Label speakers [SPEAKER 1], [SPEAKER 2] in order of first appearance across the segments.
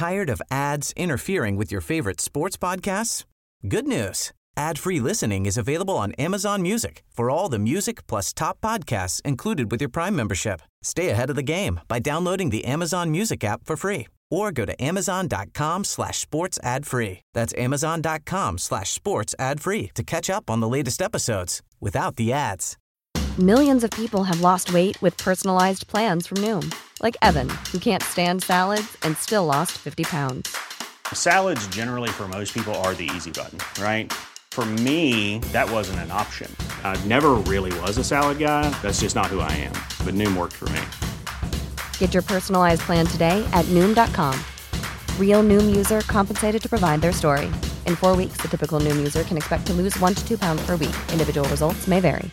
[SPEAKER 1] Tired of ads interfering with your favorite sports podcasts? Good news. Ad-free listening is available on Amazon Music for all the music plus top podcasts included with your Prime membership. Stay ahead of the game by downloading the Amazon Music app for free or go to amazon.com/sports ad-free. That's amazon.com/sports ad-free to catch up on the latest episodes without the ads.
[SPEAKER 2] Millions of people have lost weight with personalized plans from Noom. Like Evan, who can't stand salads and still lost 50 pounds.
[SPEAKER 3] Salads generally for most people are the easy button, right? For me, that wasn't an option. I never really was a salad guy. That's just not who I am. But Noom worked for me.
[SPEAKER 2] Get your personalized plan today at Noom.com. Real Noom user compensated to provide their story. In 4 weeks, the typical Noom user can expect to lose 1 to 2 pounds per week. Individual results may vary.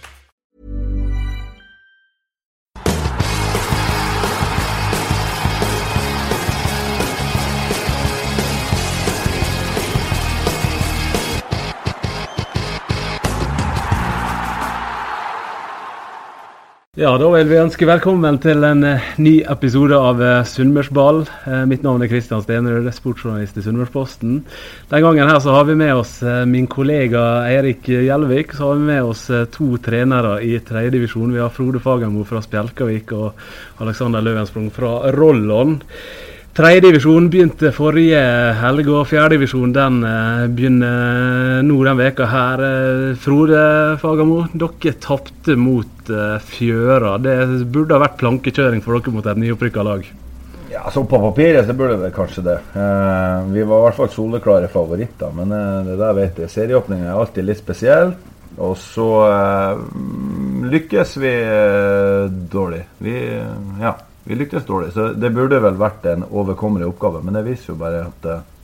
[SPEAKER 4] Ja, da vil vi ønske velkommen til en ny episode av Sunnmørsball. Mitt navn er Kristian Stenerud, sportsjournalist i Sunnmørsposten. Den gangen her så har vi med oss min kollega Eirik Gjelvik, så har vi med oss 2 trenere i 3. divisjon. Vi har Frode Fagermo fra Spjelkavik og Alexander Løvensprung fra Rollon. 3. divisjon begynte forrige helg, og 4. divisjon den begynner nå den veka her. Frode Fagermo, dere tappte mot Fjøra. Det burde ha vært plankekjøring for dere mot et nyopprykket lag.
[SPEAKER 5] Ja, så på papiret så burde det kanskje det. Vi var i hvert fall soleklare favoritter, men det der vet jeg. Serieåpningen er alltid litt spesiell, og så lykkes vi dårlig. Vi lyktes dårlig, så det burde vel vært en overkommelig oppgave, men det viser jo bare at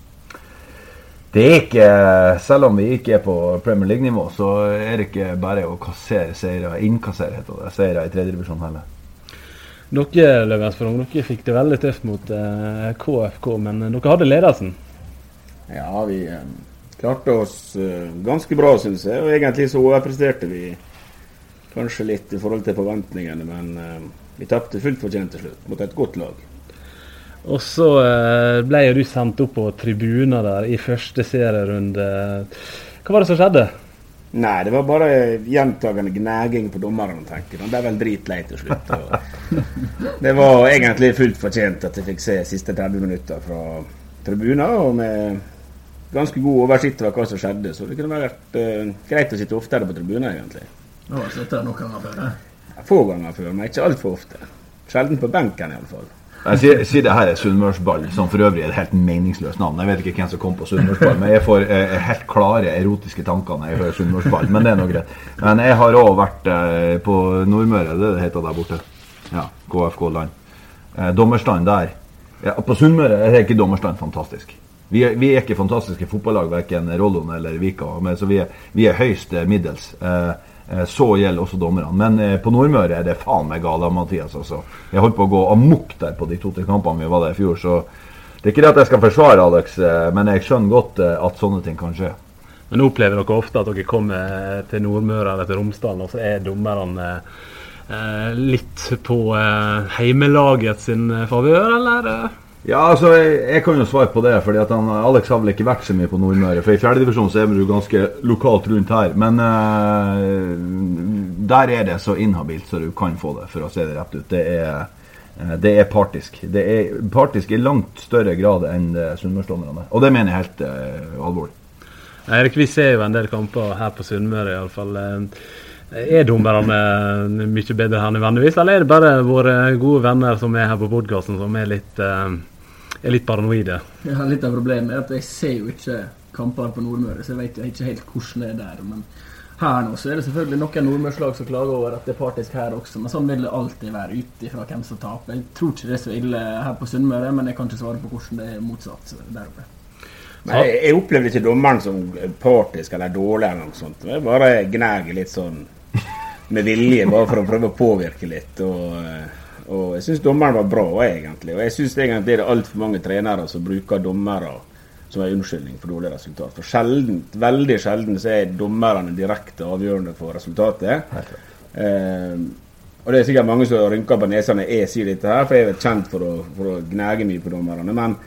[SPEAKER 5] det er ikke, selv om vi ikke er på Premier League-nivå, så er det ikke bare å inkassere seier i 3. divisjon heller.
[SPEAKER 4] Dere, Løvensprung, dere fikk det veldig tøft mot KFK, men dere hadde ledelsen.
[SPEAKER 6] Ja, vi klarte oss ganske bra, synes jeg, og egentlig så overpresterte vi kanskje litt i forhold til forventningene, men vi tappte fullt fortjent til slutt mot et godt lag.
[SPEAKER 4] Og så ble jo du sendt opp på tribuner der i første serierunde. Hva var det som skjedde?
[SPEAKER 6] Nei, det var bare gjentagende gnaging på dommeren, tenker jeg. Han ble vel dritlei til slutt. Det var egentlig fullt fortjent at jeg fikk se siste 30 minutter fra tribuner, og med ganske god oversikt over hva som skjedde. Så det kunne vært greit å sitte oftere på tribuner, egentlig.
[SPEAKER 7] Nå har jeg sett det noen ganger før,
[SPEAKER 6] Få ganger før, men ikke alt for ofte. Sjelden på benken i alle fall.
[SPEAKER 5] Jeg sier det her er Sunnmørsball, som for øvrig er et helt meningsløst navn. Jeg vet ikke hvem som kom på Sunnmørsball, men jeg får helt klare erotiske tanker når jeg hører Sunnmørsball, men det er noe greit. Men jeg har også vært på Nordmøre, det heter der borte. Ja, KFK-land. Dommerstand der. Ja, på Sunnmøre er ikke dommerstand fantastisk. Vi er ikke fantastiske fotballag, hverken Rollon eller Vika, men så vi er høyst middels. Så gjelder også dommerne. Men på Nordmøre er det faen meg gale, Mathias. Altså. Jeg holdt på å gå amok der på de 2 kampene vi var der i fjor, så det er ikke det at jeg skal forsvare Alex, men jeg skjønner godt at sånne ting kan skje.
[SPEAKER 4] Men opplever dere ofte at dere kommer til Nordmøre eller til Romsdalen, og så er dommerne litt på heimelaget sin favør, eller? Ja,
[SPEAKER 5] altså, jeg kan jo svare på det, fordi at Alex har vel ikke vært så mye på Nordmøre, for i 4. divisjon så er vi jo ganske lokalt rundt her, men der er det så inhabilt så du kan få det, for å se det rett ut. Det er partisk. Det er partisk i langt større grad enn Sunnmørsdommerne, og det mener jeg helt alvorlig.
[SPEAKER 4] Erik, vi ser jo en del kamper her på Sunnmøre i alle fall. Er dommerne mye bedre her enn vanligvis, eller er det bare våre gode venner som er her på podcasten som er litt paranoide?
[SPEAKER 7] Ja, litt av problemet er at jeg ser jo ikke kamper på Nordmøre, så jeg vet jo ikke helt hvordan det er der. Men her nå så er det selvfølgelig noen nordmørslag som klager over at det er partisk her også, men sånn vil det alltid være ut ifra hvem som taper. Jeg tror ikke det er så ille her på Sunnmøre, men jeg kan ikke svare på hvordan det er motsatt der oppe.
[SPEAKER 6] Men jeg opplevde ikke dommeren som partisk eller dårlig eller noe sånt. Jeg bare gnager litt sånn med vilje, bare for å prøve å påvirke litt. Og jeg synes dommeren var bra egentlig. Og jeg synes egentlig det er alt for mange trenere som bruker dommere som er unnskyldning for dårlig resultat. For sjelden, veldig sjelden, så er dommerne direkte avgjørende for resultatet. Og det er sikkert mange som rynker på nesene jeg sier dette her, for jeg er kjent for å gnage mye på dommerne. Men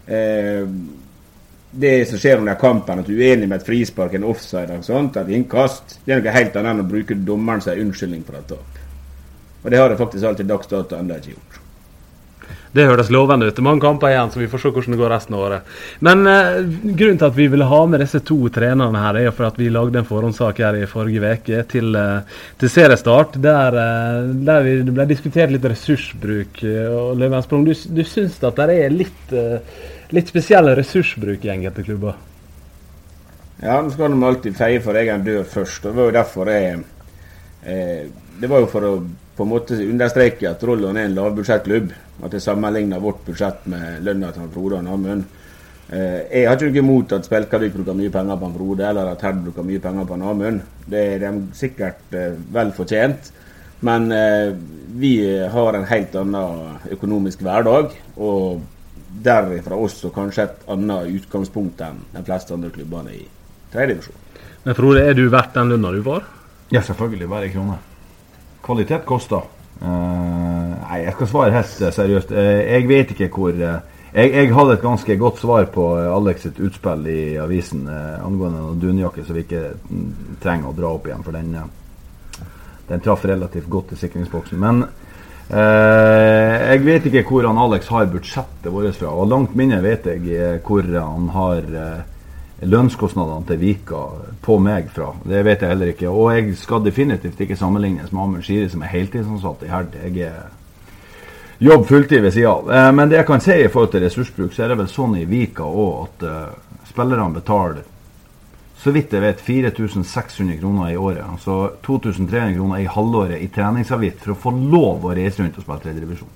[SPEAKER 6] det som skjer under kampen, at du enig med et frispark, en offside og sånt, et innkast, det noe helt annet enn å bruke dommeren som unnskyldning for et tap. Og det har det faktisk alltid dags dato enda ikke gjort.
[SPEAKER 4] Det høres lovende ut. Det er mange kamper igjen, så vi får se hvordan det går resten av året. Men grunnen til at vi ville ha med disse 2 trenerne her, er for at vi lagde en forhåndssak her i forrige veke til seriestart, der det ble diskutert litt ressursbruk og Løvensprung. Du synes at det er litt spesiell ressursbruk i enkelte klubber?
[SPEAKER 6] Ja, nå skal de alltid feie for egen dør først, og det var jo derfor det var jo for å på en måte understreke at Rollon er en lavbudsjettklubb, at det sammenligner vårt budsjett med lønna til Frode og Namund. Jeg har ikke noe imot at Spjelkavik bruker mye penger på Frode, eller at Herd bruker mye penger på Namund. Det er de sikkert vel fortjent, men vi har en helt annen økonomisk hverdag, og derifra også kanskje et annet utgangspunkt enn de fleste andre klubbene i 3. divisjon.
[SPEAKER 4] Men Frode, er du verdt den lønna du var?
[SPEAKER 5] Ja, selvfølgelig, hver krone. Kvalitet koster. Nei, jeg skal svare helt seriøst. Jeg vet ikke hvor... Jeg hadde et ganske godt svar på Alex sitt utspill i avisen angående en dunjakke, så vi ikke trenger å dra opp igjen, for den traff relativt godt i sikringsboksen. Men jeg vet ikke hvor Alex har budsjettet vårt fra, og langt mindre vet jeg hvor han har lønnskostnadene til Vika på meg fra. Det vet jeg heller ikke, og jeg skal definitivt ikke sammenlignes med Amund Shiri, som er heltidsansatt i Herd. Jeg jobb fulltid ved siden av. Men det jeg kan si i forhold til ressursbruk, så er det vel sånn i Vika også at spillerne betaler, så vidt jeg vet, 4.600 kroner i året, altså 2.300 kroner i halvåret i treningsavgift for å få lov å reise rundt og spille 3. divisjon.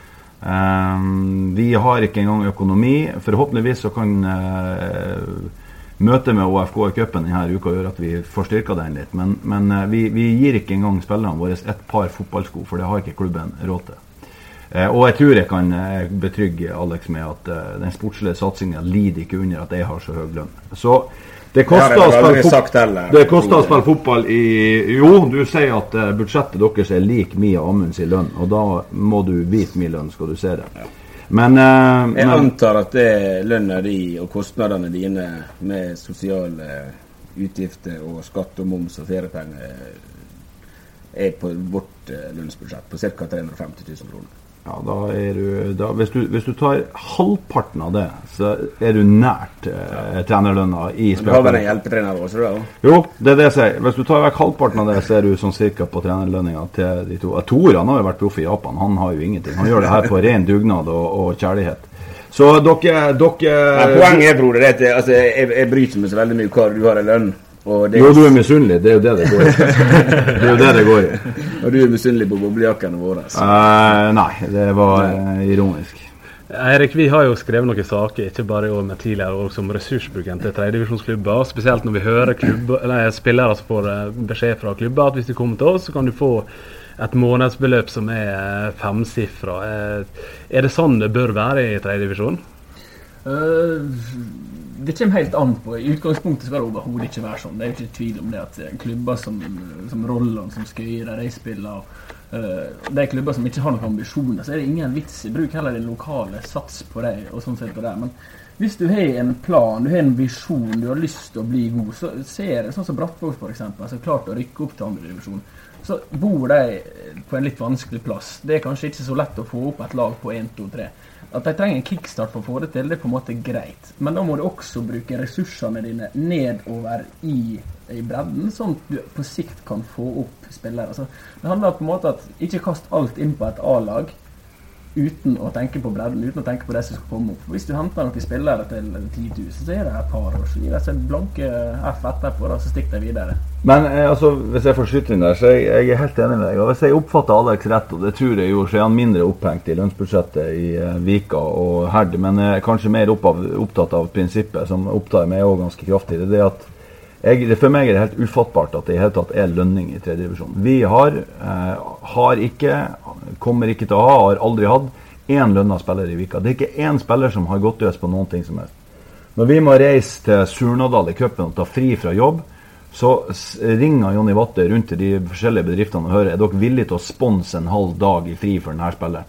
[SPEAKER 5] Vi har ikke engang økonomi. Forhåpentligvis så kan møtet med OFK i cupen denne uka gjør at vi forstyrker den litt, men vi gir ikke engang spillerne våre et par fotballsko, for det har ikke klubben råd til. Og jeg tror jeg kan betrygge Alex med at den sportslige satsingen lider ikke under at jeg har så høy lønn. Så det koster å spille fotball i... Jo, du sier at budsjettet deres er lik Mia Amunds i lønn, og da må du vite min lønn, skal du se det. Men jeg
[SPEAKER 6] antar at det lønner de og kostnadene dine med sosiale utgifter og skatt og moms og feriepenger er på vårt lønnsbudsjett på ca. 350 000 kroner.
[SPEAKER 5] Ja, hvis du tar halvparten av det, så er du nært trenerlønna i spillet.
[SPEAKER 6] Du har vel en hjelpetrener også, da?
[SPEAKER 5] Jo, det er det jeg sier. Hvis du tar vekk halvparten av det, så er du sånn cirka på trenerlønninga til de to. Tor, han har jo vært proff i Japan, han har jo ingenting. Han gjør det her på ren dugnad og kjærlighet. Så dere...
[SPEAKER 6] Poenget er, Frode, altså, jeg bryter meg så veldig mye hva du har i lønn.
[SPEAKER 5] Jo, du er misunnelig, det er jo det går i. Det er jo det går i.
[SPEAKER 6] Og du er misunnelig på boblejakkene våre?
[SPEAKER 5] Nei, det var ironisk.
[SPEAKER 4] Eirik, vi har jo skrevet noen saker, ikke bare i år, men tidligere år, som ressursbruken til 3. divisjonsklubber, spesielt når vi hører spillere som får beskjed fra klubber at hvis du kommer til oss, så kan du få et månedsbeløp som er 5-sifra. Er det sånn det bør være i 3. divisjon?
[SPEAKER 7] Det kommer helt an på. I utgangspunktet skal det overhodet ikke være sånn. Det er jo ikke tvil om det at klubber som Rollon, som Skøyre, de spiller, de klubber som ikke har noen ambisjoner, så er det ingen vits i. Bruk heller den lokale sats på det, og sånn sett på det. Men hvis du har en plan, du har en visjon, du har lyst til å bli god, så ser det sånn som Brattvåg for eksempel, som klart å rykke opp til 2. divisjon. Så bor de på en litt vanskelig plass. Det er kanskje ikke så lett å få opp et lag på 1, 2, 3. At de trenger en kickstart for å få det til, det er på en måte greit. Men da må du også bruke ressursene dine nedover i bredden, sånn at du på sikt kan få opp spillere. Så det handler på en måte at ikke kast alt inn på et A-lag uten å tenke på bredden, uten å tenke på det som skal komme opp. Hvis du henter noen spillere til 10 000, så er det et par år, så gir det seg blanke F etterpå, da, så stikker de videre.
[SPEAKER 5] Men altså, hvis jeg får skyte inn der, så jeg er helt enig med deg. Og hvis jeg oppfatter Alex rett, og det tror jeg jo, så er han mindre opphengt i lønnsbudsjettet i Vika og Herd, men kanskje mer opptatt av prinsippet, som opptar meg også ganske kraftig. Det er at for meg er det helt ufattbart at det i hele tatt er lønning i 3. divisjon. Vi har ikke, kommer ikke til å ha, har aldri hatt en lønnet spiller i Vika. Det er ikke en spiller som har gått løs på noen ting som helst. Når vi må reise til Surnadal i cupen og ta fri fra jobb, så ringer Jonny Watte rundt til de forskjellige bedriftene og hører, er dere villige til å sponse en halv dag i fri for denne spilleren?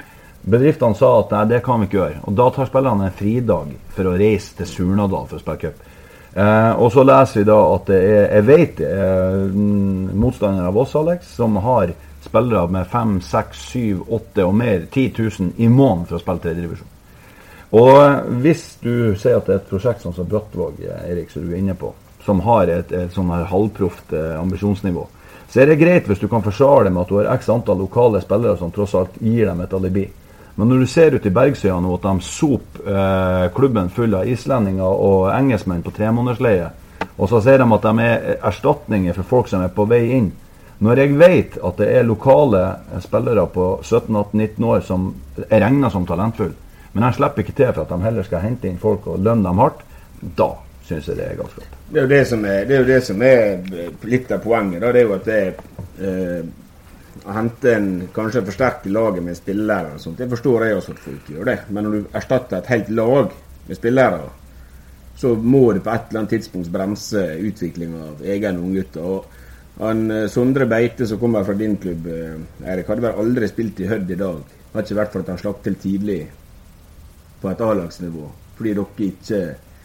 [SPEAKER 5] Bedriftene sa at nei, det kan vi ikke gjøre. Og da tar spillerne en fridag for å reise til Surnadal for å spille cup. Og så leser vi da at jeg vet det motstandere av oss, Alex, som har spillere med 5, 6, 7, 8 og mer 10 000 i måneden for å spille tredje divisjon. Og hvis du sier at det et prosjekt som Brattvåg, Erik, som du inne på, som har et sånn her halvproft ambisjonsnivå, så det greit hvis du kan forsvare det med at du har x antall lokale spillere som tross alt gir dem et alibi. Men når du ser ut i Bergsøya nå at de soper klubben full av islendinger og engelskmenn på 3-månedersleie, og så ser de at de erstatninger for folk som på vei inn. Når jeg vet at det lokale spillere på 17, 18, 19 år som regnet som talentfull, men de slipper ikke til for at de heller skal hente inn folk og lønne dem hardt, da synes jeg det galskap.
[SPEAKER 6] Det er jo det som litt av poenget, da. Det jo at det å hente kanskje forsterke laget med spillere og sånt. Det forstår jeg også at folk gjør det. Men når du erstatter et helt lag med spillere, så må du på et eller annet tidspunkt bremse utviklingen av egen unggutter. Og Sondre Beite som kommer fra din klubb, Erik, hadde vel aldri spilt i Hødd i dag. Det har ikke vært for at han slapp til tidlig på et A-lagsnivå. Fordi dere ikke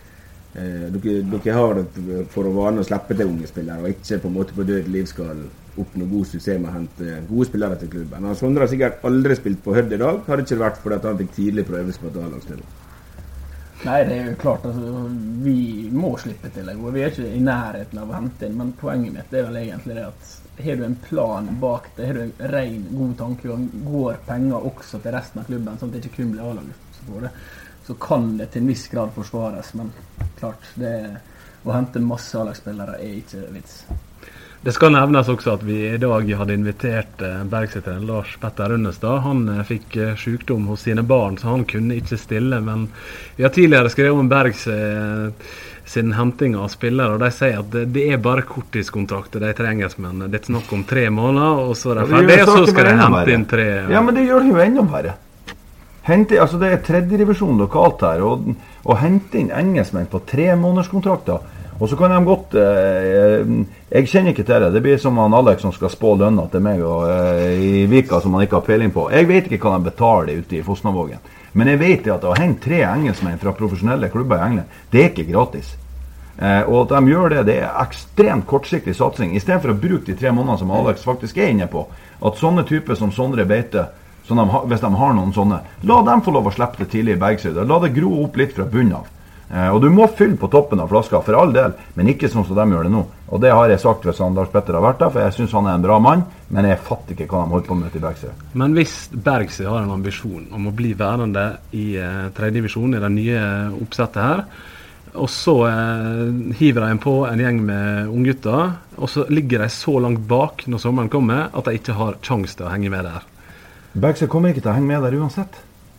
[SPEAKER 6] dere har det for å vane å slippe til unge spillere, og ikke på en måte på død liv skal oppnå god suksess med å hente gode spillere til klubben. Sondre har sikkert aldri spilt på Hødd i dag, hadde ikke vært fordi han fikk tidlig prøves på et A-lagsnivå.
[SPEAKER 7] Nei, det jo klart, altså, vi må slippe til det. Vi ikke i nærheten av å hente inn, men poenget mitt vel egentlig det at har du en plan bak det, har du en ren, god tanke, og går penger også til resten av klubben, sånn at det ikke kun blir A-laget for det, så kan det til en viss grad forsvares, men klart, å hente masse A-lagsspillere ikke vits.
[SPEAKER 4] Det skal nevnes også at vi i dag hadde invitert Bergsøy-treneren Lars Petter Runnestad. Han fikk sykdom hos sine barn, så han kunne ikke stille, men vi har tidligere skrevet om Bergsøy sin henting av spillere, og de sier at det bare korttidskontrakter de trenger, men det snakk om 3 måneder, og så det ferdig, og så skal de hente inn 3.
[SPEAKER 5] Ja, men det gjør det jo enda verre. Altså det tredje divisjon lokalt her, og hente inn engelskmenn på 3 månederskontrakter. Og så kan de godt jeg kjenner ikke til det. Det blir som han Alex som skal spå lønna til meg i Vika som han ikke har peiling på. Jeg vet ikke hva de betaler ute i Fosnavågen. Men jeg vet at å hente 3 engelskmenn fra profesjonelle klubber i England, det ikke gratis. Og at de gjør det ekstremt kortsiktig satsing. I stedet for å bruke de 3 månedene som Alex faktisk inne på, at sånne typer som Sondre Beite, hvis de har noen sånne, la dem få lov å slippe det tidlig i Bergsøy. La det gro opp litt fra bunnen av. Og du må fylle på toppen av flaska for all del, men ikke sånn som de gjør det nå. Og det har jeg sagt hvis Lars Petter har vært der, for jeg synes han en bra mann, men jeg fatter ikke hva de holder på med til Bergsøy.
[SPEAKER 4] Men hvis Bergsøy har en ambisjon om å bli værende i 3. divisjon i det nye oppsettet her, og så hiver de på en gjeng med unggutter, og så ligger de så langt bak når sommeren kommer, at de ikke har sjans til å henge med der.
[SPEAKER 5] Bergsøy kommer ikke til å henge med der uansett.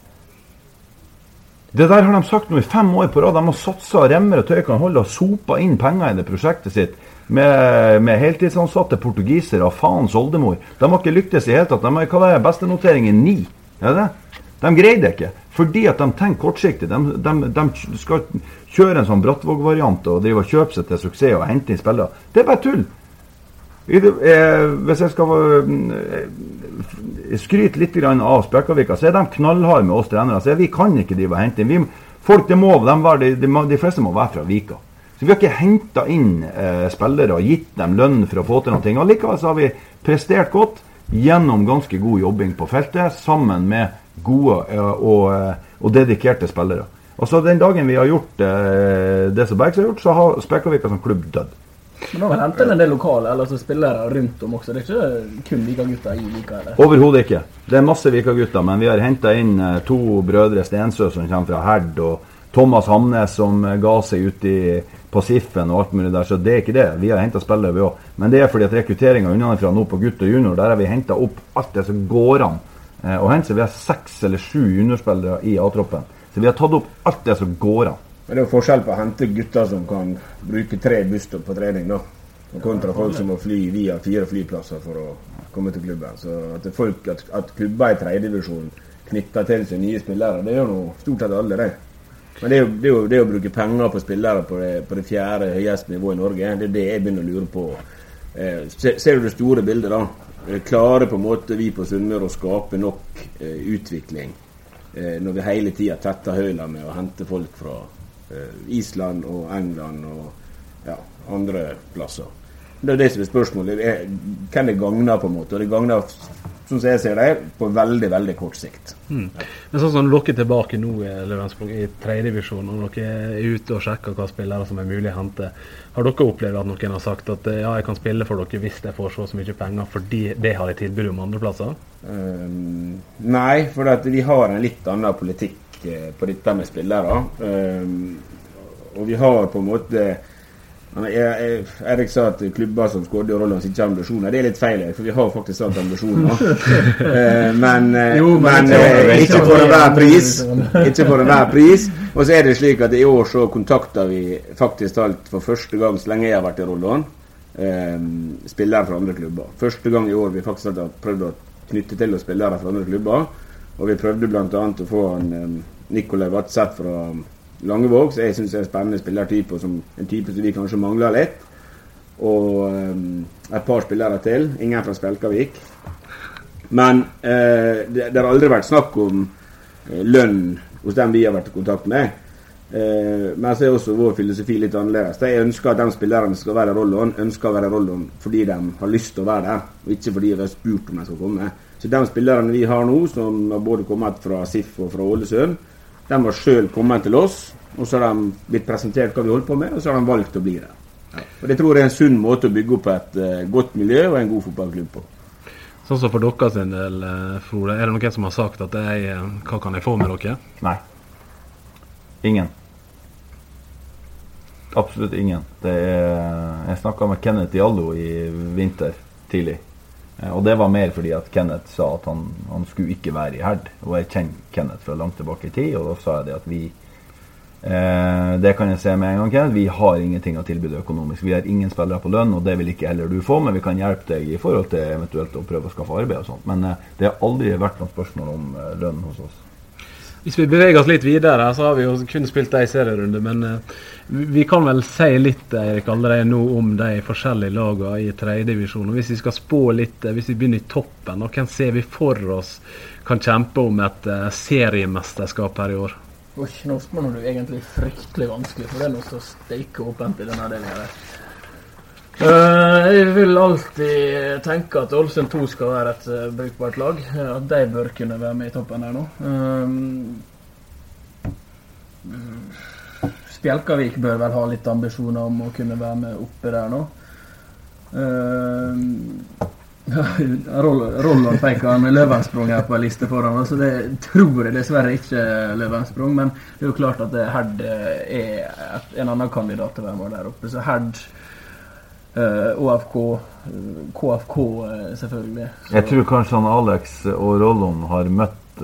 [SPEAKER 5] Det der har de sagt nå i 5 år på rad. De har satset remmer og tøykan holde og sopa inn penger i det prosjektet sitt med heltidsansatte portugisere og faens oldemor. De har ikke lyktes i helt tatt. De har hva det beste notering i 9. Det? De greier det ikke, fordi at de tenker kortsiktig. De skal kjøre en sånn Brattvåg-variant og drive og kjøpe seg til suksess og hente inn spillere. Det bare tull. Hvis jeg skal skryte litt av Sprekavika, så de knallhard med oss trenere. Så vi kan ikke drive og hente inn. Folk, de fleste må være fra Vika. Så vi har ikke hentet inn spillere og gitt dem lønn for å få til noe. Og likevel så har vi prestert godt gjennom ganske god jobbing på feltet, sammen med gode og dedikerte spillere. Og så den dagen vi har gjort det som Bergsøy har gjort, så har Sprekavika som klubb dødd.
[SPEAKER 7] Men nå har vi hentet en del lokale, eller så spillere rundt om også. Det ikke kun Vika-gutter i Vika, eller?
[SPEAKER 5] Overhodet ikke. Det masse Vika-gutter, men vi har hentet inn 2 brødre Stensø som kommer fra Herd, og Thomas Hamnes som ga seg ut på Siffen og alt mulig der, så det ikke det. Vi har hentet spillere vi også. Men det fordi at rekrutteringen unnanfra nå på gutt og junior, der har vi hentet opp alt det som går an. Og hentet vi har 6 eller 7 juniorspillere i A-troppen. Så vi har tatt opp alt det som går an.
[SPEAKER 6] Men det er jo forskjell på å hente gutter som kan bruke 3 busstopp på trening da, og kontra folk som må fly via 4 flyplasser for å komme til klubben. Så at klubber i 3. divisjon knytter til seg nye spillere, det gjør noe stort sett alle det. Men det er jo det å bruke penger på spillere på det 4. høyeste nivået i Norge, det er det jeg begynner å lure på. Ser du det store bildet da? Klarer på en måte vi på Sunnmøre å skape nok utvikling når vi hele tiden tetter høyla med å hente folk fra Island og England og andre plasser. Det det som spørsmålet. Kan det gagne på en måte? Og det gagner, som jeg ser det, på veldig, veldig kort sikt.
[SPEAKER 4] Men sånn som dere tilbake nå i 3. divisjon, og dere ute og sjekker hva spillere som mulig å hente, har dere opplevd at noen har sagt at jeg kan spille for dere hvis jeg får så mye penger, fordi det har jeg tilbud om andre plasser?
[SPEAKER 6] Nei, for at vi har en litt annen politikk på dette med spillere. Og vi har på en måte Erik sa at klubber som Skodje og Rollans ikke har ambisjoner. Det litt feil, for vi har faktisk hatt ambisjoner. men ikke for enhver pris. Ikke for enhver pris. Og så det slik at i år så kontakter vi faktisk alt for første gang så lenge jeg har vært i Rollan, spillere fra andre klubber. Første gang i år vi faktisk har prøvd å knytte til oss spillere fra andre klubber. Og vi prøvde blant annet å få Nikolai Vatseth fra Langevåg, så jeg synes det en spennende spillertype, en type som vi kanskje mangler litt. Og et par spillere til, ingen fra Spjelkavik. Men det har aldri vært snakk om lønn hos dem vi har vært i kontakt med. Men så også vår filosofi litt annerledes. Jeg ønsker at de spillerne skal være Rollon, ønsker å være Rollon fordi de har lyst til å være der, og ikke fordi vi har spurt om de skal komme. Så de spillerne vi har nå, som har både kommet fra SIF og fra Ålesund, de har selv kommet til oss, og så har de blitt presentert hva vi holder på med, og så har de valgt å bli der. Og det tror jeg en sunn måte å bygge opp et godt miljø og en god fotballklubb på.
[SPEAKER 4] Sånn som for dere sin del, Frode, det noen som har sagt at hva kan jeg få med dere?
[SPEAKER 5] Nei. Ingen. Absolutt ingen. Jeg snakket med Kenneth Diallo i vinter tidlig. Og det var mer fordi at Kenneth sa at han skulle ikke være i Herd, og jeg kjenner Kenneth fra langt tilbake i tid, og da sa jeg det at vi det kan jeg se med en gang, Kenneth, vi har ingenting å tilbyde økonomisk, vi har ingen spillere på lønn, og det vil ikke heller du få, men vi kan hjelpe deg i forhold til eventuelt å prøve å skaffe arbeid og sånt, men det har aldri vært noen spørsmål om lønn hos oss.
[SPEAKER 4] Hvis vi beveger oss litt videre, så har vi jo kun spilt en serierunde, men vi kan vel si litt, Erik, allerede nå om de forskjellige lagene i 3. divisjon. Og hvis vi skal spå litt, hvis vi begynner i toppen, og hvem ser vi for oss kan kjempe om et seriemesterskap her i år?
[SPEAKER 7] Nå spørsmålet du egentlig fryktelig vanskelig, for det noe så steike åpent i denne delen her. Jeg vil alltid tenke at Ålesund 2 skal være et brukbart lag, at de bør kunne være med i toppen her nå. Spjelkavik bør vel ha litt ambisjoner om å kunne være med oppe der nå. Rollon fikk han Løvensprung her på en liste foran, så det tror jeg dessverre ikke Løvensprung, men det er jo klart at Herd en annen kandidat til å være med der oppe, så Herd OFK, KFK selvfølgelig. Så.
[SPEAKER 5] Jeg tror kanskje han Alex og Rollon har møtt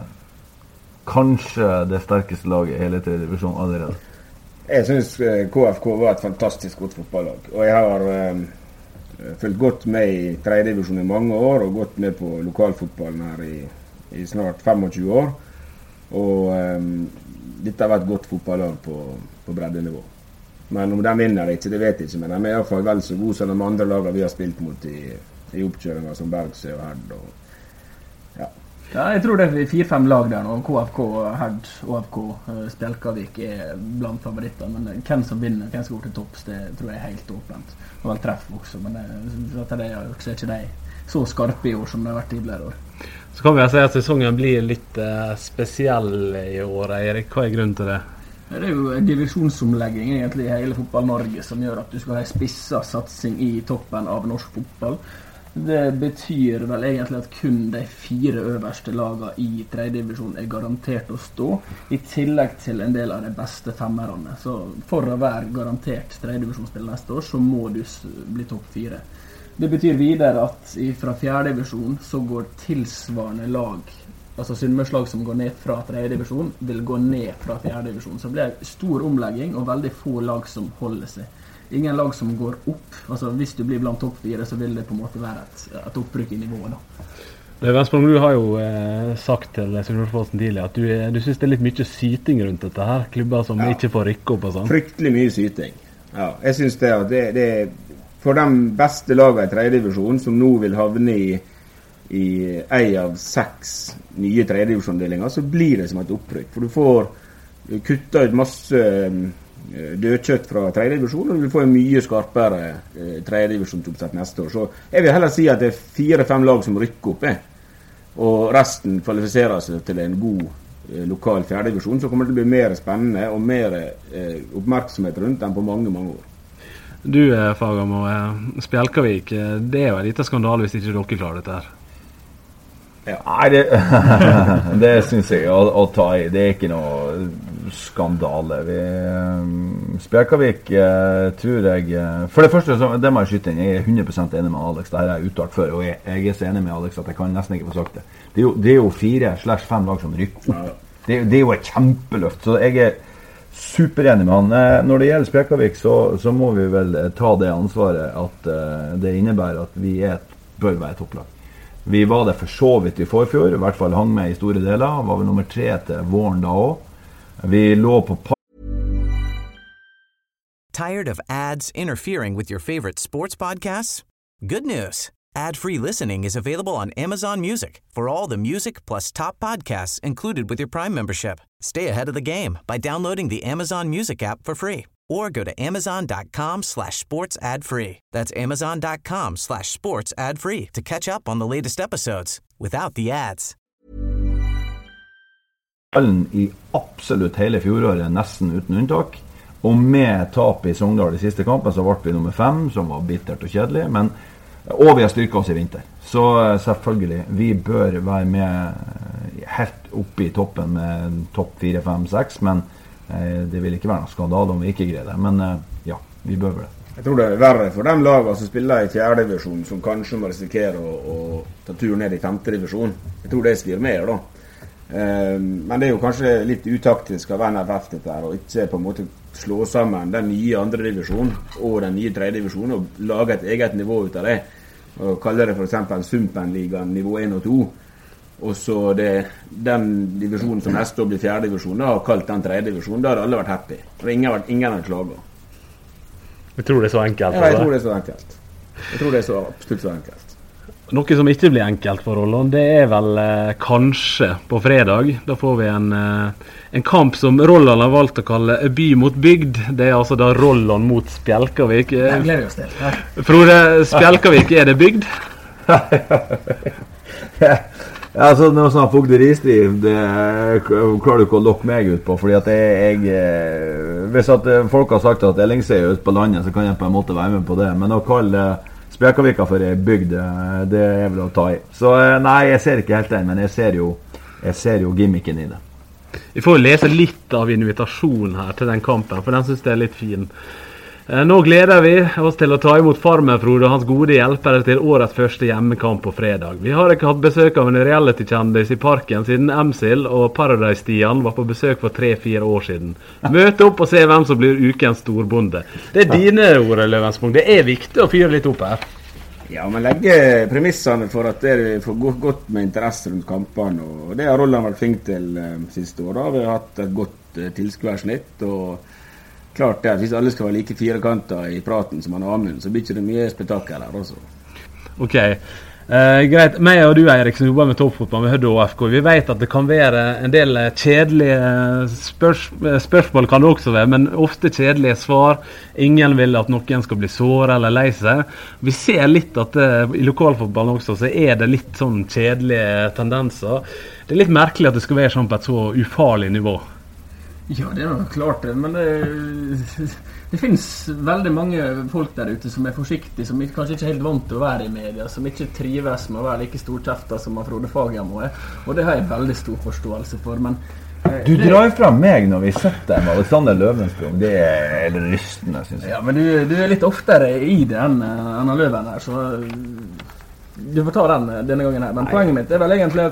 [SPEAKER 5] kanskje det sterkeste laget i hele 3. divisjon allerede.
[SPEAKER 6] Jeg synes KFK var et fantastisk godt fotballag, og jeg har følt godt med i 3. divisjon i mange år, og gått med på lokalfotballen her i snart 25 år, og dette har vært et godt fotballag på breddenivå. Men om de vinner ikke, det vet jeg ikke, men de i hvert fall vel så gode som de andre lagene vi har spilt mot i oppkjøringer som Bergsø og Herd. Ja,
[SPEAKER 7] jeg tror det er 4-5 lag der nå. KFK, Herd, OFK, Spjelkavik blant favoritter, men hvem som vinner, hvem som går til topps, det tror jeg helt åpent. Og vel treff også, men etter det jeg har gjort, så ikke de så skarpe i år som det har vært tidligere år.
[SPEAKER 4] Så kan vi si at sesongen blir litt spesiell i år, Erik. Hva grunnen til det?
[SPEAKER 7] Det jo en divisjonsomlegging egentlig i hele fotball-Norge som gjør at du skal ha en spisset satsing i toppen av norsk fotball. Det betyr vel egentlig at kun de 4 øverste lagene i 3. divisjon garantert å stå, i tillegg til en del av de beste femmerne. Så for å være garantert 3. divisjonsspill neste år, så må du bli topp 4. Det betyr videre at fra 4. divisjon så går tilsvarende lag, altså Sunnmørslag som går ned fra 3. divisjon, vil gå ned fra 4. divisjon. Så det blir en stor omlegging, og veldig få lag som holder seg. Ingen lag som går opp. Altså hvis du blir blant topp 4, så vil det på en måte være et opprykk i nivået da.
[SPEAKER 4] Løvensprung, du har jo sagt til Sunnmørsposten tidlig at du synes det er litt mye syting rundt dette her. Klubber som ikke får rykke opp og sånn.
[SPEAKER 6] Fryktelig mye syting. Ja, jeg synes det for de beste lagene i 3. divisjon som nå vil havne i en av 6 nye tredjedivisjondelinger, så blir det som et opprykk. For du får kuttet ut masse dødkjøtt fra tredjedivisjon, og du får en mye skarpere tredjedivisjonsoppsett neste år. Så jeg vil heller si at det 4-5 lag som rykker opp, og resten kvalifiserer seg til en god lokal fjerdedivisjon, så kommer det til å bli mer spennende og mer oppmerksomhet rundt enn på mange, mange år.
[SPEAKER 4] Du, Fagermo, Spjelkavik, det jo en liten skandal hvis ikke dere klarer dette her.
[SPEAKER 5] Ja. Nei, det synes jeg å ta i. Det ikke noe skandale. Spjelkavik tror jeg... For det første, det må jeg skyte inn. Jeg 100% enig med Alex. Dette har jeg uttalt før, og jeg så enig med Alex at jeg kan nesten ikke få sagt det. Det jo 4/5 lag som rykker opp. Det jo et kjempeløft. Så jeg superenig med han. Når det gjelder Spjelkavik, så må vi vel ta det ansvaret at det innebærer at vi bør være topplag. Vi var det for så vidt I forfjor, I hvert fall hang med I store deler. Var vi nummer 3 til våren da også. Vi lå på...
[SPEAKER 1] Tired of ads interfering with your favorite sports podcasts? Good news. Ad-free listening is available on Amazon Music for all the music plus top podcasts included with your Prime membership. Stay ahead of the game by downloading the Amazon Music app for free or go to amazon.com/sports ad-free. That's amazon.com/sports ad-free to catch up on the latest episodes without the ads.
[SPEAKER 5] I absolutt hele fjoråret, nesten uten unntak. Og med tap I Sogndal I siste kampen, så ble vi nummer 5, som var bittert og kjedelig. Og vi har styrket oss I vinter. Så selvfølgelig, vi bør være med helt oppe I toppen med topp 4, 5, 6, men det vil ikke være noe skandal om vi ikke greier det. Men ja, vi bør det.
[SPEAKER 6] Jeg tror det verre for de lagene som spiller I 4. divisjon, som kanskje må risikere å ta tur ned I 5. divisjon. Jeg tror det svir mer da. Men det jo kanskje litt utaktisk av NFF dette her, og ikke på en måte slå sammen den nye 2. divisjon og den nye 3. divisjon og lage et eget nivå ut av det og kalle det for eksempel Sumpenligaen nivå 1 og 2 og så den divisjonen som neste år blir 4. divisjon da har kalt den 3. divisjon, da har alle vært happy og ingen har klaget.
[SPEAKER 4] Jeg tror det så enkelt.
[SPEAKER 6] Ja, jeg tror det så enkelt. Jeg tror det så absolutt så enkelt.
[SPEAKER 4] Noe som ikke blir enkelt for Rollon, det vel kanskje på fredag. Da får vi en kamp som Rollon har valgt å kalle by mot bygd. Det altså da Rollon mot Spjelkavik.
[SPEAKER 7] Det gleder vi oss til.
[SPEAKER 4] Frode, Spjelkavik, det bygd?
[SPEAKER 5] Ja, altså noe sånn fogderistiv, det klarer du ikke å lokke meg ut på, fordi at hvis at folk har sagt at Ellingsøy ut på landet, så kan jeg på en måte være med på det, men å kalle Spjelkavika for bygd, det vel å ta I. Så nei, jeg ser ikke helt den, men jeg ser jo gimmicken I det.
[SPEAKER 4] Vi får lese litt av invitasjonen her til den kampen, for den synes det litt fin. Nå gleder vi oss til å ta imot farmen, Frode, og hans gode hjelpere til årets første hjemmekamp på fredag. Vi har ikke hatt besøk av en reality-kjendis I parken siden Emsil og Paradise-Stian var på besøk for 3-4 år siden. Møte opp og se hvem som blir ukens storbonde. Det dine ord, Løvenskog. Det viktig å fyre litt opp her.
[SPEAKER 6] Ja, men legge premissene for at det får godt med interesse rundt kampene, og det har Rollon vært flink til siste år. Da vi har hatt et godt tilskuersnitt, og klart det, hvis alle skal være like firekanter I praten som han Amund, så blir ikke det mye spektakel her også.
[SPEAKER 4] Ok, greit. Meg og du, Eirik, som jobber med toppfotball med Hødd og AFK, vi vet at det kan være en del kjedelige spørsmål kan det også være, men ofte kjedelige svar. Ingen vil at noen skal bli såret eller lei seg. Vi ser litt at I lokalfotballen også så det litt sånn kjedelige tendenser. Det litt merkelig at det skal være sånn på et så ufarlig nivå.
[SPEAKER 7] Ja, det nok klart det, men det finnes veldig mange folk der ute som forsiktige, som kanskje ikke helt vant til å være I media, som ikke trives med å være like storkjefter som Frode Fagermo og det har jeg veldig stor forståelse for, men
[SPEAKER 5] du drar fra meg når vi setter med Alexander Løvenskog, det rystende, synes jeg.
[SPEAKER 7] Ja, men du litt oftere I det enn Løven her, så du får ta den denne gangen her, men poenget mitt vel egentlig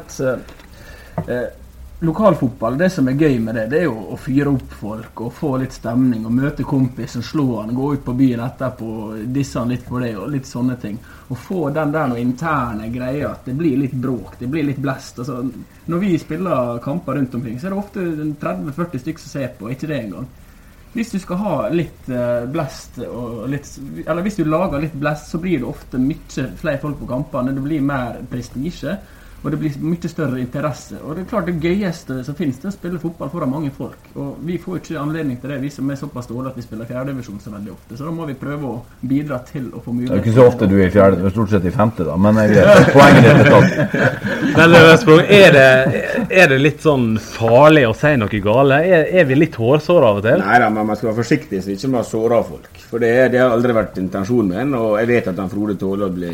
[SPEAKER 7] at lokalfotball, det som gøy med det jo å fyre opp folk og få litt stemning og møte kompisen, slå han, gå ut på byen etterpå, disse han litt på det og litt sånne ting. Og få den der noe interne greier at det blir litt bråk, det blir litt blest. Altså, når vi spiller kamper rundt omkring, så det ofte 30-40 stykker som ser på, ikke det engang. hvis du skal ha litt blest, eller hvis du lager litt blest, så blir det ofte mye flere folk på kampene, det blir mer prestige, og det blir mye større interesse. Og det klart det gøyeste som finnes det å spille fotball foran mange folk. Og vi får ikke anledning til det, vi som såpass dårlige at vi spiller fjerdedivisjon så veldig ofte. Så da må vi prøve å bidra til å få mulighet.
[SPEAKER 5] Det ikke så ofte du i fjerde, du stort sett i femte da, men poenget ditt tatt.
[SPEAKER 4] Men er det litt sånn farlig å si noe gale? Er vi litt hårsår av og til?
[SPEAKER 6] Neida, men man skal være forsiktig så ikke man sårer folk. For det har aldri vært intensjon med en, og jeg vet at han Frode tåler å bli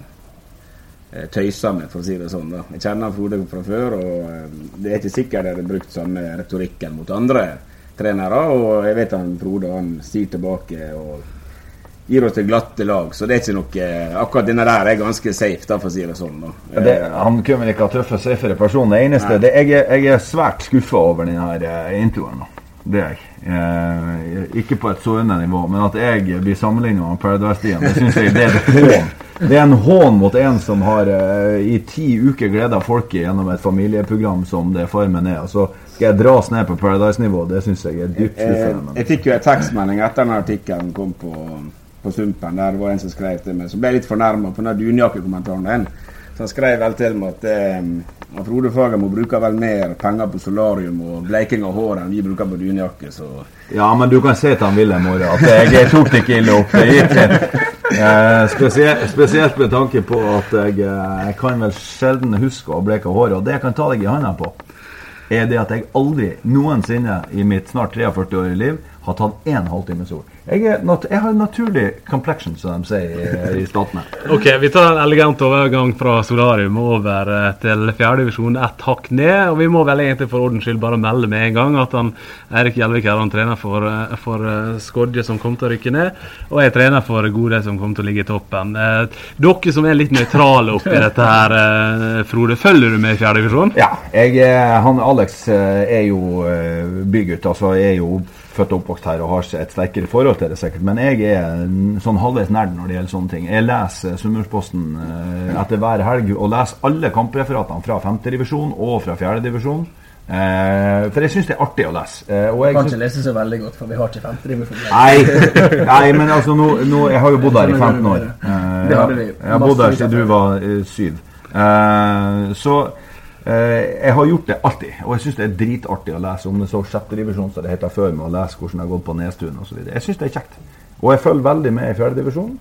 [SPEAKER 6] tøysa med, for å si det sånn da. Jeg kjenner Frode fra før, og det ikke sikkert at jeg har brukt samme retorikken mot andre trenere, og jeg vet at Frode han sier tilbake og gir oss til glatte lag, så det ikke noe, akkurat denne der ganske safe da, for å si det sånn da.
[SPEAKER 5] Han kunne ikke ha tøffe, safere person. Det eneste, jeg er svært skuffet over denne introen da. Det er jeg. Ikke på et sånne nivå, men at jeg blir sammenlignet med Paradise-stigen, det synes jeg det er et hån. Det er en hån mot en som har i 10 uker gledet folket gjennom et familieprogram som det Farmen er. Så skal jeg dras ned på Paradise-nivå, det synes jeg er dypt skuffende.
[SPEAKER 6] Jeg fikk jo en tekstmelding etter denne artikkelen kom på Sumpen, der var en som skrev til meg, så ble jeg litt fornærmet på denne dunjakke-kommentaren den. Så han skrev vel til meg at Frode Fagermo bruker vel mer penger på solarium og bleiking av håret enn vi bruker på dunjakke, så...
[SPEAKER 5] Ja, men du kan se til han Willem Morgen at jeg tok det ikke ille opp. Det gikk spesielt med tanke på at jeg kan vel sjelden huske å bleike håret, og det jeg kan ta deg i hånden på, er det at jeg aldri noensinne i mitt snart 43-årige liv har tatt 1 halvtime sol. Jeg har en naturlig complexion, som de sier i statene.
[SPEAKER 4] Ok, vi tar en elegant overgang fra solarium over til fjerdedivisjon, ett hakk ned, og vi må vel egentlig for ordens skyld bare melde med en gang at Eirik Hjelvik er han trener for Skodje som kom til å rykke ned, og jeg trener for Gode som kom til å ligge i toppen. Dere som er litt nøytrale oppi dette her, Frode, følger du med i fjerdedivisjon?
[SPEAKER 5] Ja, Alex er jo bygutt, altså er jo født og oppvokst her og har et sterkere forhold til det sikkert, men jeg er sånn halvveis nerd når det gjelder sånne ting. Jeg leser Sunnmørsposten etter hver helg og leser alle kampreferatene fra 5. divisjon og fra 4. divisjon, for jeg synes det er artig å lese. Og jeg
[SPEAKER 7] kan ikke lese så veldig godt, for vi har ikke 5. divisjon.
[SPEAKER 5] Nei, men altså nå jeg har jo bodd her i 15 år.
[SPEAKER 7] Det hadde vi.
[SPEAKER 5] Jeg har bodd her siden du var 7. Så jeg har gjort det alltid, og jeg synes det er dritartig å lese om det så 6. divisjon, så det heter før, med å lese hvordan det har gått på Nestuen og så videre. Jeg synes det er kjekt, og jeg følger veldig med i 4. divisjon.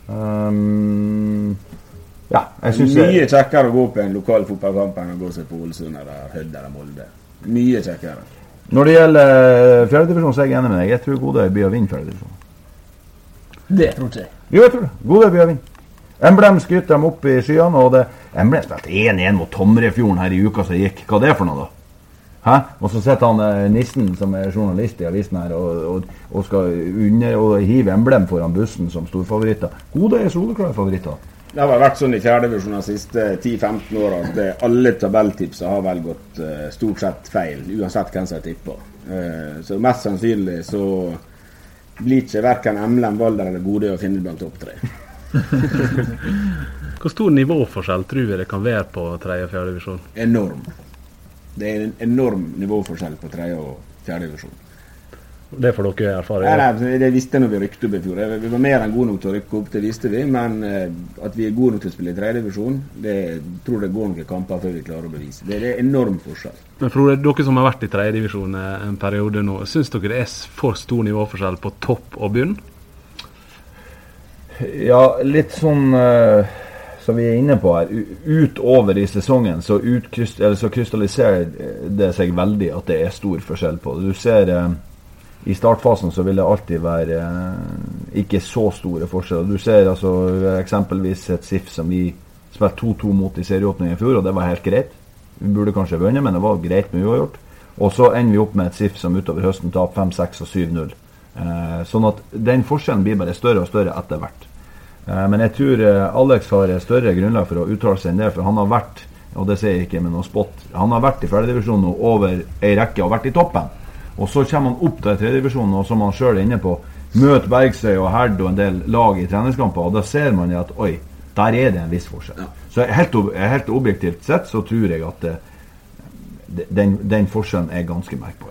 [SPEAKER 5] Ja, jeg synes
[SPEAKER 6] mye kjekkere å gå på en lokal fotballkamp enn å gå seg på Ålesund eller Hødd eller Molde. Mye kjekkere.
[SPEAKER 5] Når det gjelder 4. divisjon, så er jeg enig med deg. Jeg tror Gode blir å vinne 4. divisjon.
[SPEAKER 7] Det tror ikke jeg.
[SPEAKER 5] Jo, jeg tror det. Gode blir å vinne. Emblem skryter dem opp i skyene, og Emblem spilte 1-1 mot Tomrefjorden her i uka som gikk. Hva er det for noe da? Hæ? Og så sitter han Nissen som er journalist i avisen her og skal og hive Emblem foran bussen som storfavoritter. Gode er soleklare favoritter.
[SPEAKER 6] Det har vært sånn i 4. divisjon de siste 10-15 år at alle tabelltipser har vel gått stort sett feil, uansett hvem som har tippet. Så mest sannsynlig så blir ikke hverken Emblem, Valder eller Gode å finne blant topp 3.
[SPEAKER 4] Hvor stor nivåforskjell tror vi det kan være på 3. og 4. divisjon?
[SPEAKER 6] Enorm. Det er en enorm nivåforskjell på 3. og 4. divisjon.
[SPEAKER 4] Det får dere erfare?
[SPEAKER 6] Nei, det visste når vi rykte opp i fjor. Vi var mer enn gode nok til å rykke opp, det visste vi, men at vi er gode nok til å spille i 3. divisjon, det tror det går noen kamper før vi klarer å bevise. Det er enorm forskjell.
[SPEAKER 4] Men Frode, dere som har vært i 3. divisjon en periode nå, synes dere det er for stor nivåforskjell på topp og bunn?
[SPEAKER 5] Ja, litt sånn som vi er inne på her, utover i sesongen så krystalliserer det seg veldig at det er stor forskjell på det. Du ser i startfasen så vil det alltid være ikke så store forskjeller. Du ser altså eksempelvis et SIF som vi spilte 2-2 mot i serieåpningen i fjor, og det var helt greit. Vi burde kanskje vunnet, men det var greit med uavgjort. Og så ender vi opp med et SIF som utover høsten tar 5-6 og 7-0. Sånn at den forskjellen blir bare større og større etter hvert. Men jeg tror Alex har større grunnlag for å uttale seg enn det, for han har vært, og det sier jeg ikke med noe spott, han har vært i 4. divisjon over en rekke og vært i toppen. Og så kommer han opp til 3. divisjon, og som han selv er inne på, møter Bergsøy og Herd og en del lag i treningskamper, og da ser man at oi, der er det en viss forskjell. Så helt objektivt sett så tror jeg at den forskjellen er ganske merkbar.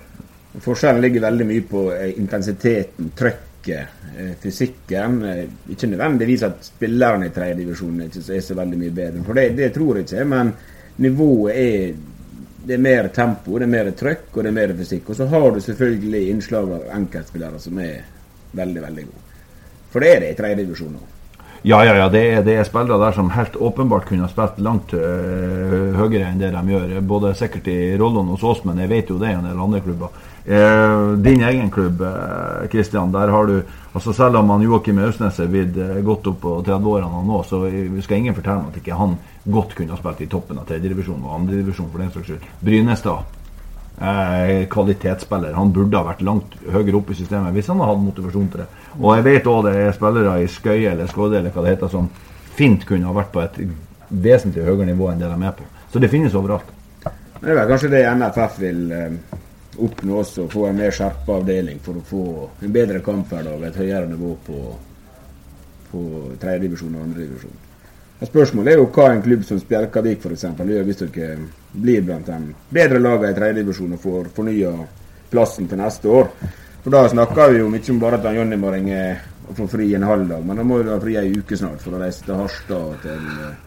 [SPEAKER 6] Forskjellen ligger veldig mye på intensiteten, trøkket, fysikken. Ikke nødvendigvis at spillerne i 3. divisjon er så veldig mye bedre, for det tror jeg ikke, men nivået det mer tempo, det mer trøkk, og det mer fysikk. Og så har du selvfølgelig innslag av enkeltspillere som veldig, veldig gode. For det det i 3. divisjon nå.
[SPEAKER 5] Ja, det spillere der som helt åpenbart kunne ha spilt langt høyere enn det de gjør, både sikkert i Rollon hos oss, men jeg vet jo det i en del andre klubber. Din egen klubb, Kristian, der har du, altså selv om han Joakim Ausnes vidt gått opp på 30-årene nå, så skal ingen fortelle meg at ikke han godt kunne ha spilt i toppen av 3. divisjon og 2. divisjon for den slags skyld. Brynestad, kvalitetsspiller, han burde ha vært langt høyere opp i systemet hvis han hadde motivasjon til det. Og jeg vet også det spillere i Skøye eller Skåde eller hva det heter som fint kunne ha vært på et vesentlig høyere nivå enn det de er på. Så det finnes overalt.
[SPEAKER 6] Det vel kanskje det NFF vil oppnå også, få en mer skjerpet avdeling for å få en bedre kamphverdag og et høyere nivå på 3. divisjon og 2. divisjon. Spørsmålet jo hva en klubb som Spjelkavik for eksempel gjør hvis dere blir blant de bedre lagene i 3. divisjon og får fornyet plassen til neste år. For da snakker vi jo mye om bare at Jonny må ringe og få fri en halv dag, men da må jo ha fri en uke snart for å reise til Harstad og til...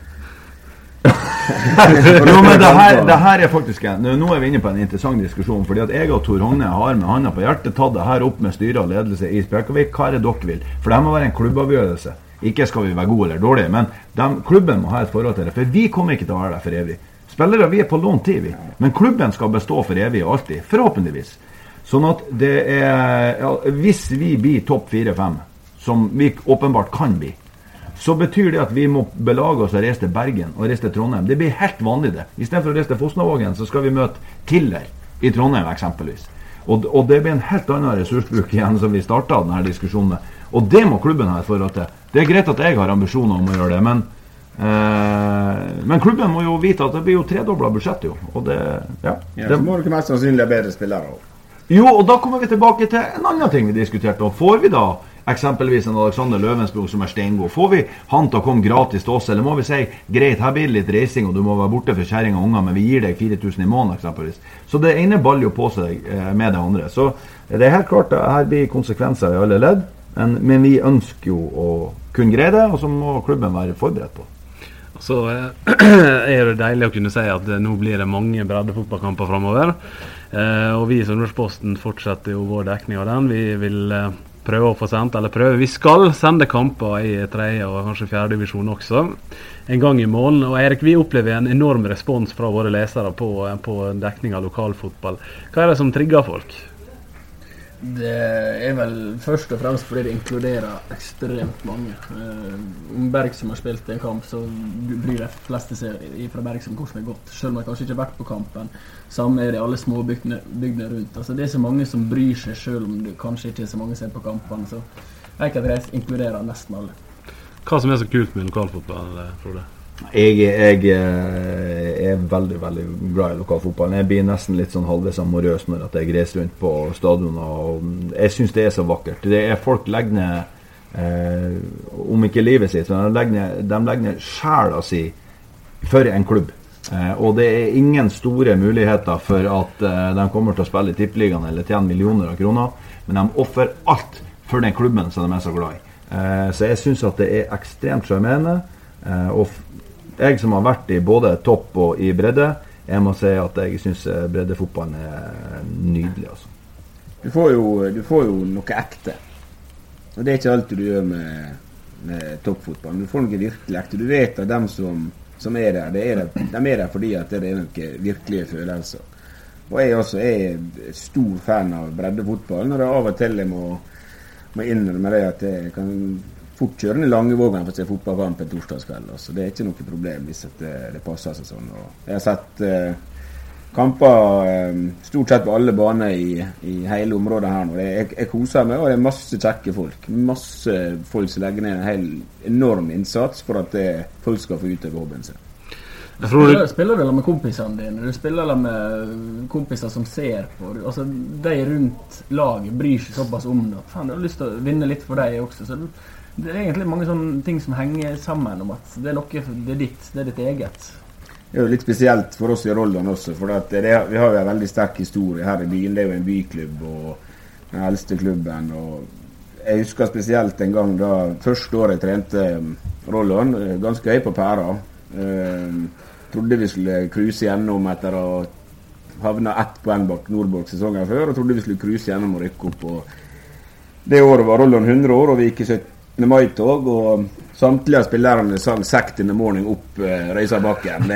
[SPEAKER 5] Jo, men det her faktisk nå vi inne på en interessant diskusjon, fordi at jeg og Tor Hogne har med handa på hjertet tatt det her opp med styret og ledelse i Spjelkavik. Hva det dere vil? For det må være en klubbavgjørelse. Ikke skal vi være gode eller dårlige, men klubben må ha et forhold til det, for vi kommer ikke til å være der for evig. Spillere, vi på lån tid, men klubben skal bestå for evig og alltid, forhåpentligvis. Sånn at hvis vi blir topp 4-5, som vi åpenbart kan bli, så betyr det at vi må belage oss og reise til Bergen og reise til Trondheim. Det blir helt vanlig det. I stedet for å reise til Fosnavågen, så skal vi møte Tiller i Trondheim eksempelvis. Og det blir en helt annen ressursbruk igjen som vi startet denne diskusjonen med. Og det må klubben ha et forhold til. Det greit at jeg har ambisjoner om å gjøre det, men klubben må jo vite at det blir jo tredoblet budsjett jo. Og det
[SPEAKER 6] så må du ikke mest sannsynlig ha bedre spillere også.
[SPEAKER 5] Jo, og da kommer vi tilbake til en annen ting vi diskuterte. Og får vi da eksempelvis en Alexander Løvensbro som steingod, får vi han til å komme gratis til oss, eller må vi si, greit, her blir det litt reising, og du må være borte for kjæring og unger, men vi gir deg 4 000 i måneden eksempelvis. Så det ene baller jo på seg med det andre. Så det helt klart at her blir konsekvenser i alle ledd, men vi ønsker jo å kunne greie det, og så må klubben være forberedt på.
[SPEAKER 4] Så det deilig å kunne si at nå blir det mange breddefotballkamper fremover. Og vi i Sunnmørsposten fortsetter jo vår dekning av den. Vi vil prøve å få sendt, vi skal sende kamper i 3. og kanskje 4. divisjon også, en gang i måneden. Og Erik, vi opplever en enorm respons fra våre lesere på dekning av lokalfotball. Hva det som trigger folk?
[SPEAKER 7] Det vel først og fremst fordi det inkluderer ekstremt mange. Om Berg som har spilt en kamp, så bryr de fleste seg fra Berg som hvordan det gått, selv om jeg kanskje ikke har vært på kampen. Samme det alle små bygdene rundt. Altså, det så mange som bryr seg, selv om det kanskje ikke så mange ser på kampene. Så jeg kan inkluderer nesten alle.
[SPEAKER 4] Hva som så kult med lokalfotball, Frode?
[SPEAKER 5] Jeg veldig, veldig glad i lokalfotballen. Jeg blir nesten litt sånn halvveis amorøs når at jeg reiser rundt på stadion, og jeg synes det så vakkert. Det folk legger ned, om ikke livet sitt, men de legger ned sjela si for en klubb. Og det ingen store muligheter for at de kommer til å spille i tippeligaen eller tjene millioner av kroner, men de offer alt for den klubben som de så glad i. Så jeg synes at det ekstremt charmerende, og jeg som har vært i både topp og i bredde, jeg må si at jeg synes breddefotballen nydelig altså.
[SPEAKER 6] Du får jo noe ekte, og det ikke alltid du gjør med toppfotballen. Du får noe virkelig ekte. Du vet at dem som der, de der fordi at det noen virkelige følelser. Og jeg også stor fan av breddefotballen, og det av og til jeg må innrømme det at jeg kan fort kjøre den lange vågen for å se fotballkamp en torsdagskveld. Altså, det ikke noe problem hvis det passer seg sånn. Og jeg har sett kamper stort sett på alle baner i hele området her nå. Jeg koser meg, og det masse kjekke folk. Masse folk som legger ned en helt enorm innsats for at folk skal få utøve jobben sin.
[SPEAKER 7] Spiller du med kompisene dine? Du spiller med kompiser som ser på. Altså, de rundt laget bryr seg såpass om det. Fan, du har lyst til å vinne litt for deg også. Så det egentlig mange sånne ting som henger sammen om at det noe, det ditt eget.
[SPEAKER 6] Det jo litt spesielt for oss I Roldan også, for at vi har jo en veldig sterk historie her I byen. Det jo en byklubb og den eldste klubben, og jeg husker spesielt en gang da første året jeg trente Roldan, ganske høy på pæra. Trodde vi skulle cruise gjennom etter å havne 1 poeng bak Nordborg sesongen før, og trodde vi skulle cruise gjennom og rykke opp. Og det året var Roldan 100 år, og vi gikk I 17. mai-tog, og samtlige av spillerne sang Sect in the Morning opp Røysabakken.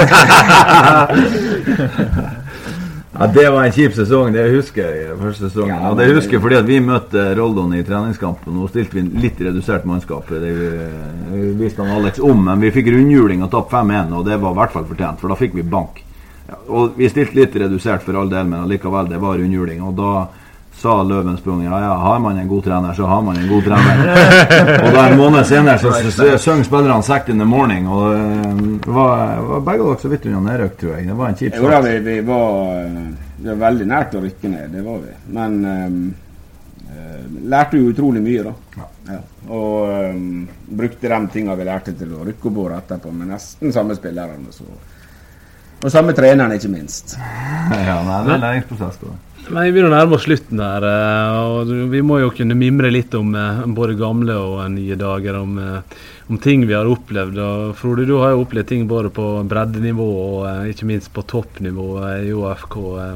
[SPEAKER 5] Ja, det var en kjip sesong, det husker jeg første sesongen. Ja, det husker jeg fordi at vi møtte Roldan I treningskamp, og nå stilte vi litt redusert mannskap. Vi visste han Alex om, men vi fikk rundhjuling og tapp 5-1, og det var I hvert fall fortjent, for da fikk vi bank. Ja, og vi stilte litt redusert for all del, men likevel det var rundhjuling, og da sa Løvensprung, ja, har man en god trener, så har man en god trener. Og da en måned senere så søng spillerne Sect in the Morning, og det var begge dere så vidt under nedrykk, tror jeg. Det var en kjip sak.
[SPEAKER 6] Ja, vi var veldig nært å rykke ned, det var vi. Men lærte jo utrolig mye da. Ja. Og brukte de tingene vi lærte til å rykke opp året etterpå, med nesten samme spillerne, og samme treneren, ikke minst.
[SPEAKER 5] Ja, nei, det læringsprosess da.
[SPEAKER 4] Men vi begynner å nærme oss slutten der, og vi må jo kunne mimre litt om både gamle og nye dager, om ting vi har opplevd. Og Frode, du har jo opplevd ting både på breddenivå og ikke minst på toppnivå I OFK.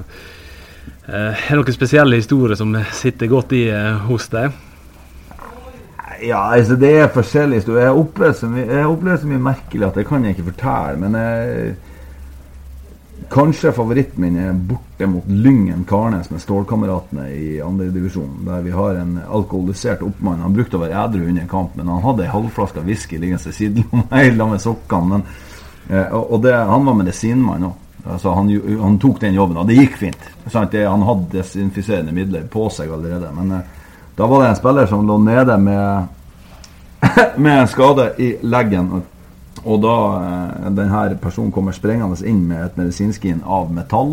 [SPEAKER 4] Noen spesielle historier som sitter godt I hos deg?
[SPEAKER 5] Ja, altså det forskjellige historier. Jeg opplever så mye merkelig at det kan jeg ikke fortelle, men kanskje favoritten min borte mot Lyngen Karnes med stålkameratene I andre divisjon, der vi har en alkoholisert oppmann. Han brukte å være edru under kamp, men han hadde en halvflaske whisky liggende til siden med sokkene. Og han var medisinmann også. Altså, han tok den jobben, og det gikk fint. Han hadde desinfiserende midler på seg allerede, men da var det en spiller som lå nede med en skade I leggen, og da denne personen kommer sprengende inn med et medisinskin av metall,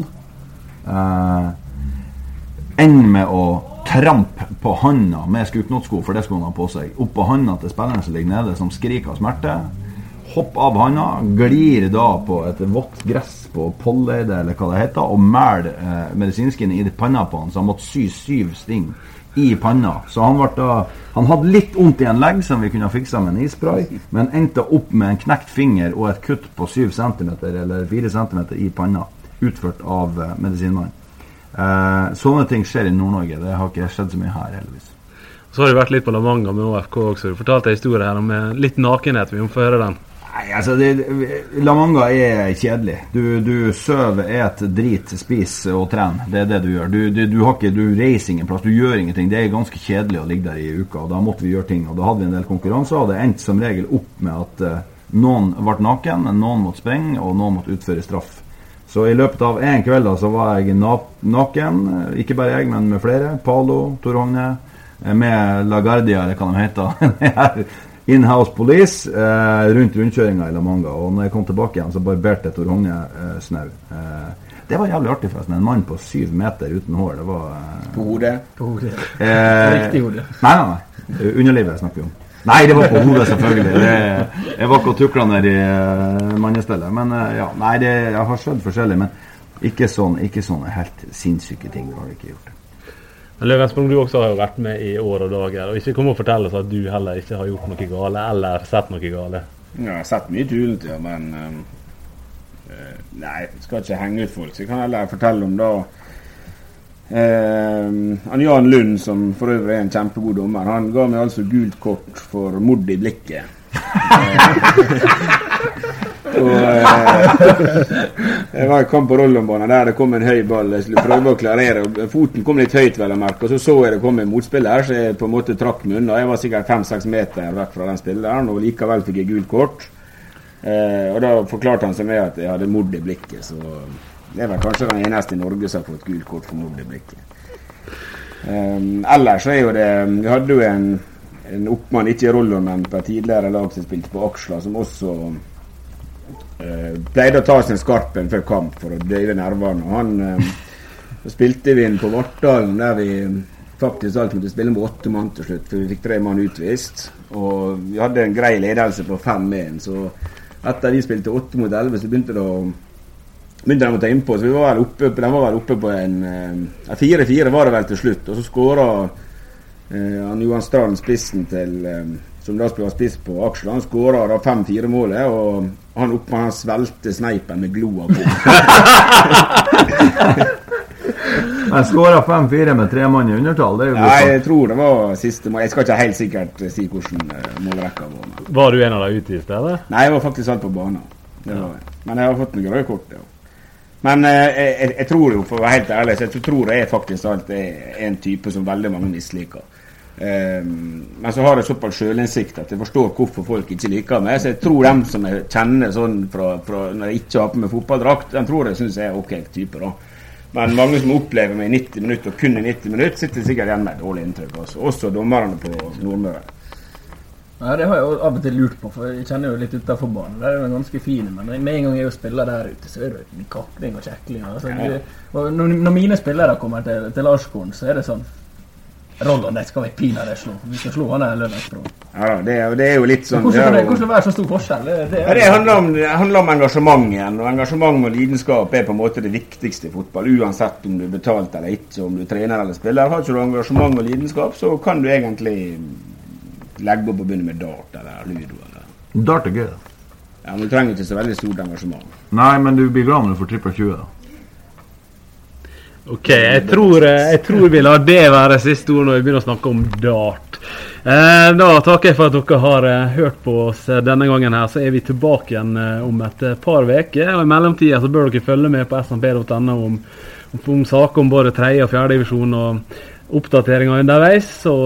[SPEAKER 5] ender med å trampe på handa med skuknottsko, for det skulle han ha på seg, opp på handa til spilleren som ligger nede, som skriker av smerte, hopp av handa, glir da på et vått gress på polleide, eller hva det heter, og mel medisinskin I panna på han, så han måtte sy 7 sting I panna. Så han hadde litt ondt I en legg som vi kunne fikse med en isspray, men endte opp med en knekt finger og et kutt på 7 cm eller 4 cm I panna, utført av medisinmann. Sånne ting skjer I Nord-Norge, det har ikke skjedd så mye her heldigvis.
[SPEAKER 4] Så har du vært litt på La Manga med OFK også. Du fortalte en historie her om litt nakenhet, vi må få høre den.
[SPEAKER 5] Nei, altså La Manga kjedelig. Du søver, et drit, spis og tren. Det det du gjør. Du reiser ingen plass, du gjør ingenting. Det ganske kjedelig å ligge der I uka, og da måtte vi gjøre ting. Og da hadde vi en del konkurranser, og det endte som regel opp med at noen ble naken, noen måtte sprenge, og noen måtte utføre straff. Så I løpet av en kveld da, så var jeg naken, ikke bare jeg, men med flere. Palo, Tor Hogne, med LaGuardia, eller hva de heter. In-house police rundt rundkjøringen I La Manga, og når jeg kom tilbake igjen så barberte Tor Hogne snau. Det var jævlig artig forresten, en mann på 7 meter uten hår, det var
[SPEAKER 6] på hodet?
[SPEAKER 7] På hodet. Riktig hode.
[SPEAKER 5] Nei, underlivet snakker vi om. Nei, det var på hodet selvfølgelig. Jeg var ikke å tukla ned I mannestellet, men ja, nei, jeg har skjønt forskjellig, men ikke sånne helt sinnssyke ting har jeg ikke gjort.
[SPEAKER 4] Men Løvensprung, du også har jo vært med I år og dager, og ikke kom og fortelle oss at du heller ikke har gjort noe gale, eller sett noe gale.
[SPEAKER 6] Ja, jeg har sett mye tulent, ja, men nei, jeg skal ikke henge ut folk, så jeg kan heller fortelle om da Jan Lund, som for øvrig en kjempegod dommer, han ga meg altså gult kort for mord I blikket. Og jeg kom på Rollonbanen der det kom en høy ball, jeg skulle prøve å klarere, og foten kom litt høyt vel å merke, og så jeg det kom en motspiller, så jeg på en måte trakk meg unna. Jeg var sikkert 5-6 meter vekk fra den spilleren, og likevel fikk jeg gult kort. Og da forklarte han seg med at jeg hadde mord I blikket, så det var kanskje den eneste I Norge som har fått gult kort for mord I blikket. Ellers jo det, vi hadde jo en oppmann, ikke I Rollon, men på et tidligere lag som spilte på Aksla, som også pleide å ta sin skarpen før kamp for å døyve nervene, og han spilte vi inn på Vartdalen der vi faktisk alt måtte spille med 8 mann til slutt, for vi fikk 3 mann utvist, og vi hadde en grei ledelse på 5-1, så etter vi spilte 8 mot 11, så begynte de å ta innpå, så de var vel oppe på en 4-4 var det vel til slutt, og så skåret Johan Strand spissen til som da spiller spiss på Aksel, han skåret da 5-4-målet, og han svelte sneipen med gloa på.
[SPEAKER 5] Han skåret 5-4 med 3 mann i undertall, det jo
[SPEAKER 6] Nei, jeg tror det var siste mål. Jeg skal ikke helt sikkert si hvordan målrekka var.
[SPEAKER 4] Var du en av de utviste, eller?
[SPEAKER 6] Nei, jeg var faktisk alt på banen. Men jeg har fått noen røde kort, ja. Men jeg tror jo, for å være helt ærlig, så jeg tror jeg faktisk alt er en type som veldig mange misliker. Men så har jeg såpass selvinnsikt at jeg forstår hvorfor folk ikke liker meg, så jeg tror dem som jeg kjenner sånn fra når jeg ikke har på meg fotballdrakt, den tror jeg synes jeg er ok type da. Men mange som opplever meg i 90 minutter og kun i 90 minutter sitter sikkert igjen med et dårlig inntrykk, også dommerne på Nordmøre.
[SPEAKER 7] Ja, det har jeg jo av og til lurt på, for jeg kjenner jo litt utenfor banen. Det er jo ganske fine, men med en gang jeg spiller der ute, så er det jo kakling og kjekling. Altså, og når mine spillere kommer til Arsgården, så er det sånn Rollon, det skal vi pinadø slå. Vi skal slå han der Lønnesbro.
[SPEAKER 6] Ja, det er jo litt sånn...
[SPEAKER 7] Hvordan det være så stor forskjell?
[SPEAKER 6] Det handler om engasjement igjen, og engasjement og lidenskap er på en måte det viktigste i fotball, uansett om du er betalt eller ikke, om du trener eller spiller. Har ikke du engasjement og lidenskap, så kan du egentlig legge opp og begynne med dart eller ludo. Eller.
[SPEAKER 5] Dart er gøy, da.
[SPEAKER 6] Ja, men du trenger ikke så veldig stort engasjement.
[SPEAKER 5] Nei, men du blir glad når du får trippel 20, da.
[SPEAKER 4] Ok, jeg tror vi lar det være siste ord når vi begynner å snakke om dart. Da takker jeg for at dere har hørt på oss denne gangen her, så er vi tilbake igjen om et par veker. Og i mellomtiden så bør dere følge med på smp.no om saker om både 3. og 4. divisjon og oppdateringer underveis, så...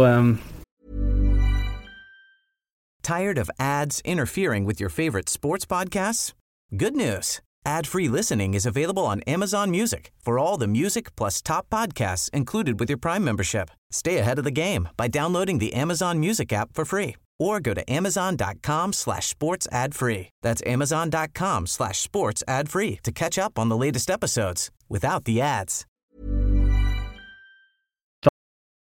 [SPEAKER 1] Tired of ads interfering with your favorite sports podcasts? Good news. Ad-free listening is available on Amazon Music for all the music plus top podcasts included with your Prime membership. Stay ahead of the game by downloading the Amazon Music app for free or go to amazon.com/sports ad-free. That's amazon.com/sports ad-free to catch up on the latest episodes without the ads.